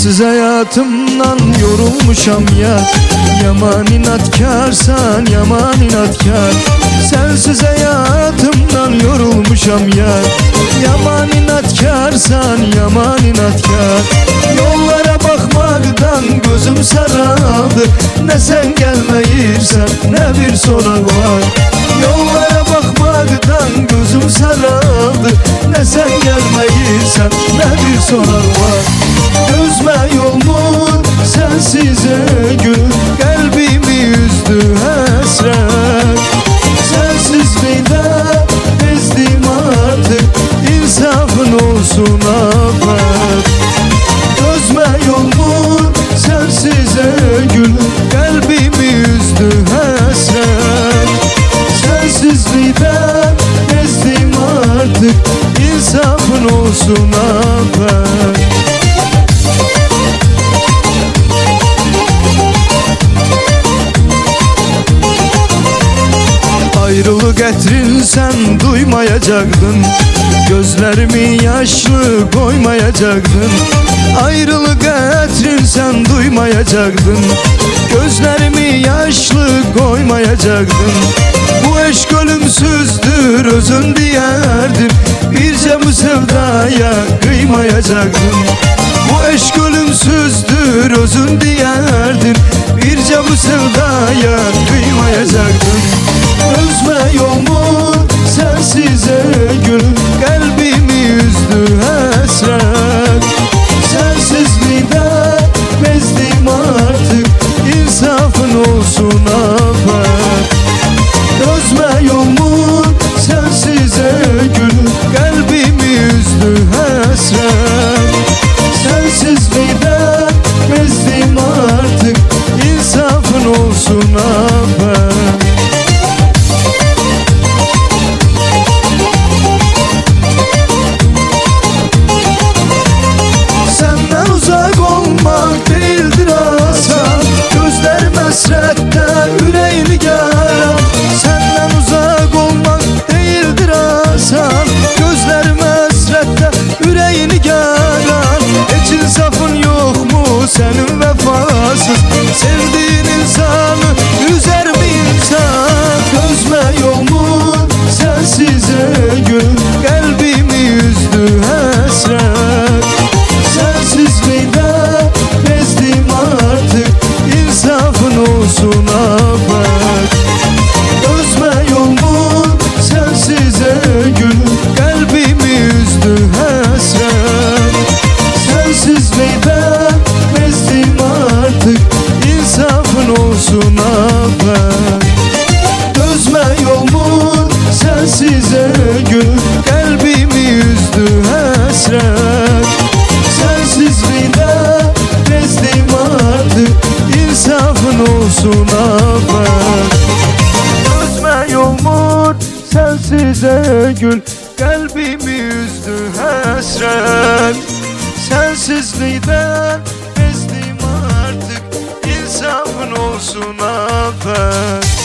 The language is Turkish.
Sensiz hayatımdan yorulmuşam ya. Yaman inatkarsan yaman inatkar. Sensiz hayatımdan yorulmuşam ya. Yaman inatkarsan yaman inatkar. Yollara bakmaktan gözüm saraldı. Ne sen gelmeyirsen ne bir sorar var. Yollara bakmaktan gözüm saraldı. Ne sen gelmeyirsen ne bir sorar var. Gözme yolmun sensize gül. Kalbimi üzdü hasret. Sensizliğden bezdim artık. İnsafın olsun affet. Gözme yolmun sensize gül. Kalbimi üzdü hasret. Sensizliğden bezdim artık. İnsafın olsun affet. Ayrılık etrin sen duymayacaktın. Gözlerimi yaşlı koymayacaktın. Ayrılık etrin sen duymayacaktın. Gözlerimi yaşlı koymayacaktın. Bu eşk ölümsüzdür özün diyerdim. Birce bu sevdaya kıymayacaktın. Bu eşk ölümsüzdür özün diyerdim. Birce bu sevdaya kıymayacaktın. Üzme yolmun sensize gül. Kalbimi üzdü hasret. Sensizliğden bezdim artık. İnsafın olsun affet. Üzme yolmun sensize gül. Kalbimi üzdü hasret. Sensizliğden bezdim artık. İnsafın olsun affet. Hasretten yüreğini yaran. Senden uzak olmak değildir asan. Gözlerim hasretten yüreğini yaran. Hiç insafın yok mu senin vefasız? Sevdiğin insanı üzer mi insan? Gözme yolmun sensize gül. Kalbimi üzdü hasret. Sensizliğden bezdim artık. İnsafın olsun affet. Üzme yolmun sensize gül. Kalbimi üzdü hasret. Sensizliğden bezdim artık. İnsafın olsun affet. Üzme yolmun sensize gül. Kalbimi üzdü hasret. Sensizliğden bezdim artık. İnsafın olsun affet. Üzme yolmun sensize gül. Kalbimi üzdü hasret. Sensizliğden bezdim artık. İnsafın olsun affet.